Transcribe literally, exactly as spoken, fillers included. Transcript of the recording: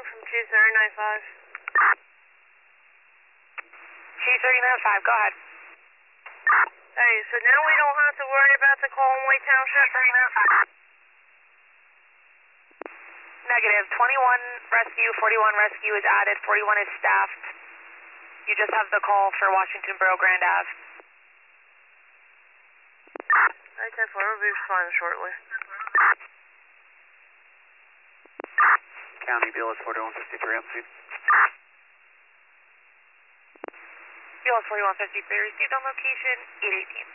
from two three nine five. two three nine five, go ahead. Hey, so now we don't have to worry about the Conway Township? Negative. twenty-one rescue, forty-one rescue is added, forty-one is staffed. You just have the call for Washington Borough Grand Ave. I ten four will be responding shortly. County B L S forty-one fifty-three, on scene. B L S forty-one fifty-three received on location, eight eighteen.